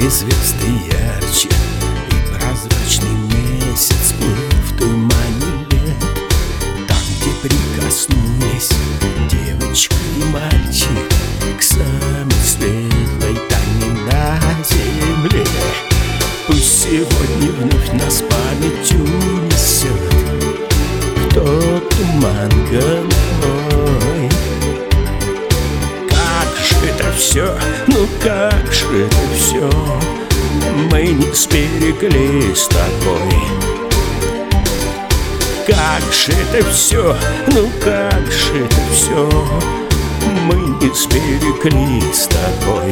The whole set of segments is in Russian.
где звезды ярче и прозрачный месяц плыл в тумане лет. Там, где прикоснулись девочка и мальчик к самой светлой тайне на земле. Пусть сегодня вновь нас память унесет в тот туман голубой. Как же это все, ну как же это все мы не сберегли с тобой. Как же это все, ну как же это все мы не сберегли с тобой.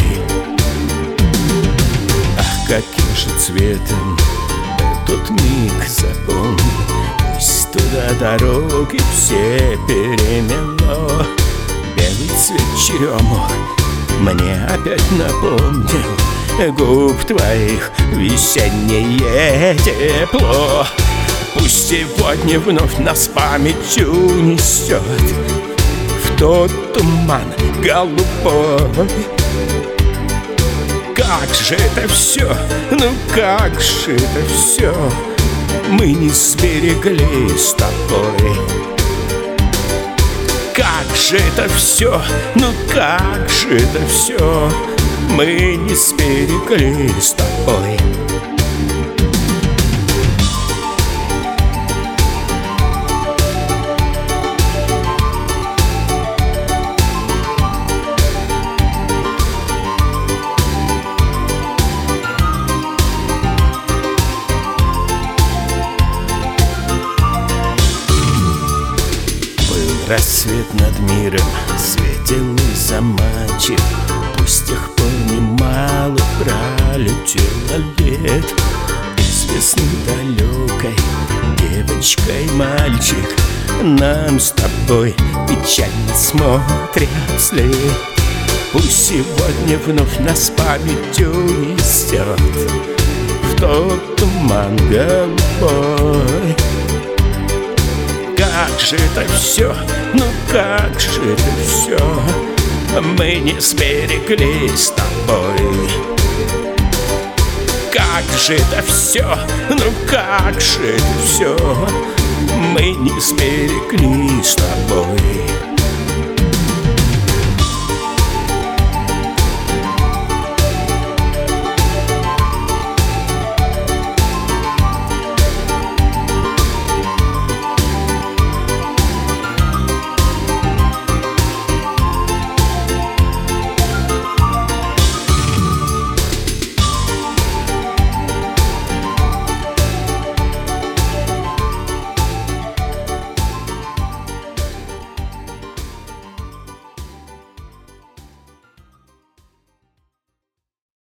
Ах, каким же цветом тот миг запомни. Пусть туда дороги все перемело. Белый цвет черемух мне опять напомнил губ твоих весеннее тепло. Пусть сегодня вновь нас память унесет в тот туман голубой. Как же это все, ну как же это все мы не сберегли с тобой. Как же это все, ну как же это все мы не сберегли с тобой. Рассвет над миром светил и заманчив. Пусть с тех пор немало пролетело лет. Из весны далекой девочка и мальчик нам с тобой печально смотрят вслед. Пусть сегодня вновь нас память унесет в тот туман голубой. Как же это все, ну как же это все мы не сберегли с тобой. Как же это все, ну как же это все мы не сберегли с тобой.